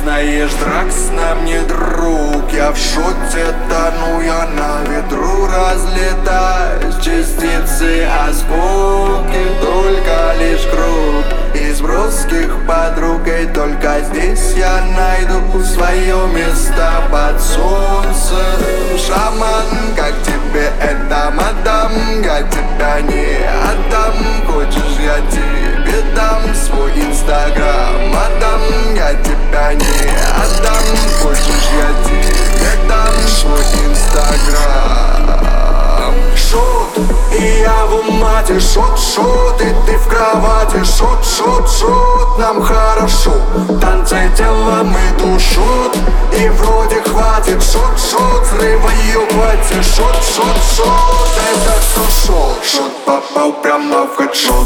Знаешь, Дракс нам не друг. Я в шоте тону, я на ветру разлетаюсь. Частицы осколки, только лишь круг из броских подруг. И только здесь я найду свое место под солнцем. Шаман, как тебе это, мадам? Я тебя не отдам. Хочешь, я тебе дам свой инстаграм, мадам? Я тебя не отдам. Хочешь, я тебе дам свой инстаграм. Шот, и я в умате. Шот, шот, и ты в кровати. Шот, шот, шот, нам хорошо. Танцы телом и душот, и вроде хватит. Шот, шот, срывай ее хватит. Шот, шот, шот, это все шот. Шот попал прямо в хедшот.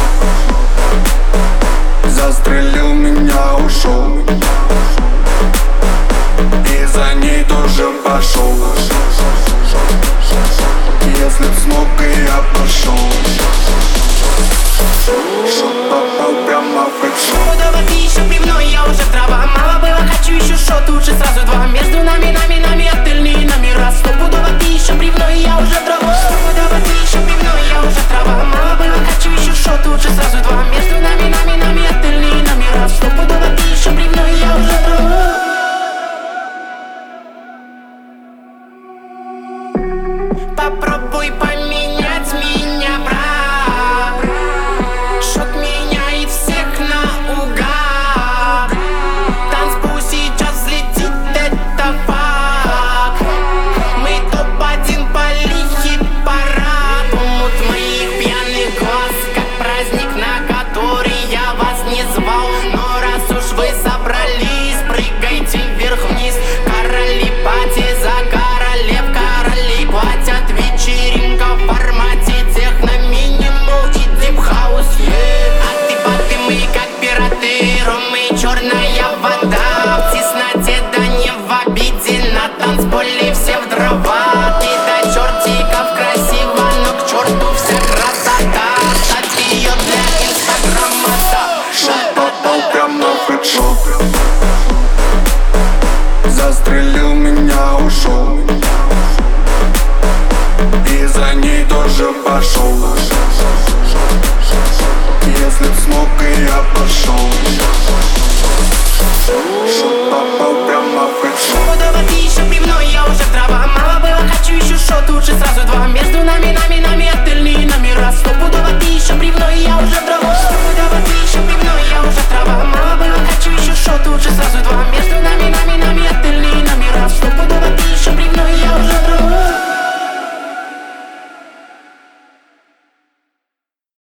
Застрелил меня, ушел, и за ней тоже пошел. Если б смог, и я пошел. Шот попал прямо в хедшот. Подавай ты еще пивной, я уже трава. Мало было, хочу еще шот, лучше сразу два. Между нами, отельные номера. Стопудово ты еще пивной, я уже трава. Подавай ты еще пивной, я уже трава. Мало было, хочу еще шот, лучше сразу два. Между нами, отельные номера. Стопудово ты еще пивной, я уже трава. Попробуй поменять меня, брат. Шот меняет всех наугад. Танцпол сейчас взлетит, это факт. Мы топ-1 по хит-парад. Умут моих пьяных глаз, как праздник, на который я вас не звал. Но раз уж вы собрались, прыгайте вверх-вниз. Короли пати за королев, короли платят. Вечеринка в формате техно-минимал и дип-хаус, аты-баты, мы как пираты, ром и черная вода. В тесноте, да не в обиде, на танцполе все в дрова. Ты до чертиков красиво, но к черту вся красота. Ставь ее для инстаграма, да. Шот попал прямо в хедшот. Застрелил меня, ушел, и за ней тоже пошел. Если б смог, и я пошел. Шот попал прямо в хедшот. Подавай ты еще пивной, я уже трава. Мало было, хочу еще шот, лучше сразу два. Между нами